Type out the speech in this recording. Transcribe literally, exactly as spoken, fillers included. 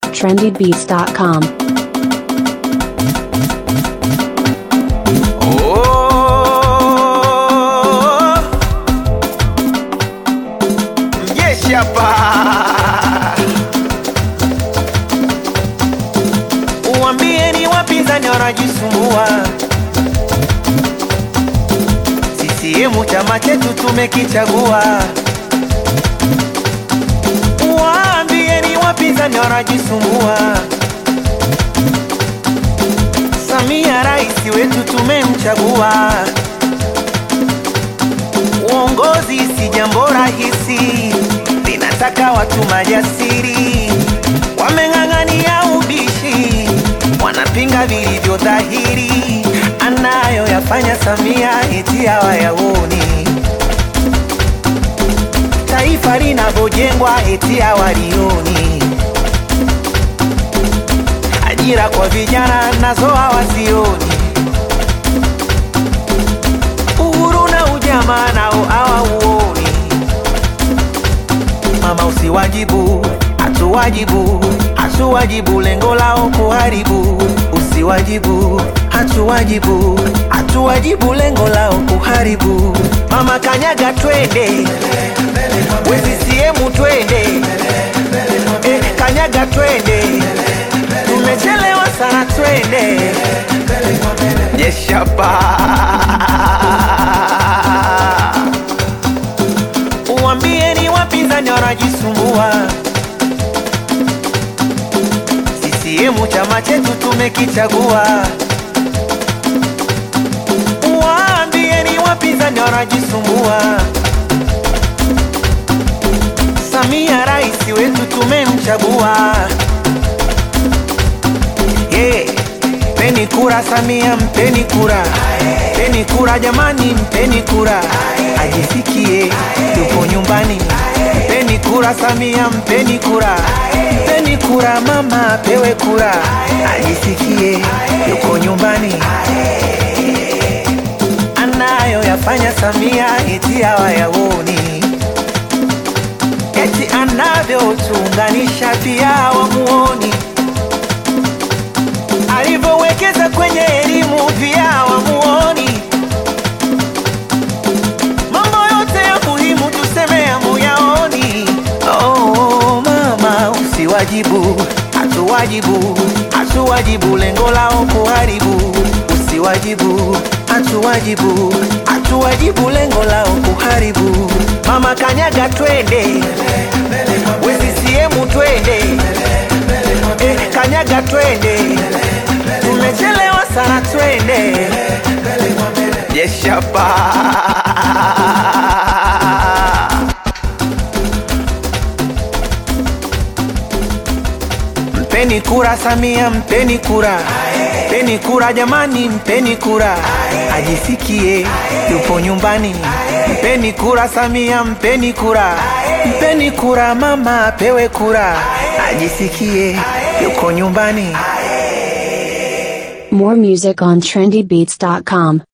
trendy beats dot com. Uambie ni wapinzani wanajisumbua, C C M chama chetu tumekichagua. Uambie ni wapinzani wanajisumbua, Samia rais wetu tumemchagua. Uongozi si jambo rahisi, linataka watu majasiri, wameng'ang'ania ubishi, wanapinga vilivyo dhahiri. Anayo yafanya Samia eti hawayaoni, taifa linavyojengwa eti hawalioni, ajira kwa vijana nazo hawazioni, uhuru na ujamaa nao hawauoni. Mama usiwajibu, hatuwajibu, hatuwajibu, lengo lao kuharibu. Usiwajibu, hatuwajibu, hatuwajibu, lengo lao kuharibu. Mama kanyaga twende, we C C M twende, eh, kanyaga twende, tumechelewa sana twende. Yeshapa. Uambie ni wapinzani wanajisumbua, C C M chama chetu tumekichagua. Uambie ni wapinzani wanajisumbua, Samia rais wetu tumemchagua. Yeah. Mpeni kura Samia, mpeni kura, mpeni kura jamani, mpeni kura, ajisikie yupo nyumbani. Mpeni kura Samia, mpeni kura, mpeni kura mama, pewe kura, ajisikie yupo nyumbani. Anayo yafanya Samia eti hawayaoni, eti anavyotuunganisha pia hawamuoni, alivyowekeza kwenye elimu pia hawamuoni. Mambo yote ya muhimu tuseme hamuyaoni. Oh mama usiwajibu, hatuwajibu, hatuwajibu, lengo lao kuharibu. Usiwajibu, hatuwajibu, hatuwajibu, lengo lao kuharibu. Mama kanyaga twende, we C C M twende, eh, kanyaga twende, tumechelewa sana twende. Yeshapa. Mpeni kura Samia, mpeni kura, mpeni kura jamani, mpeni kura, ajisikie yupo nyumbani. Mpeni kura Samia, mpeni kura, mpeni kura mama, pewe kura, ajisikie yuko nyumbani. More music on trendy beats dot com.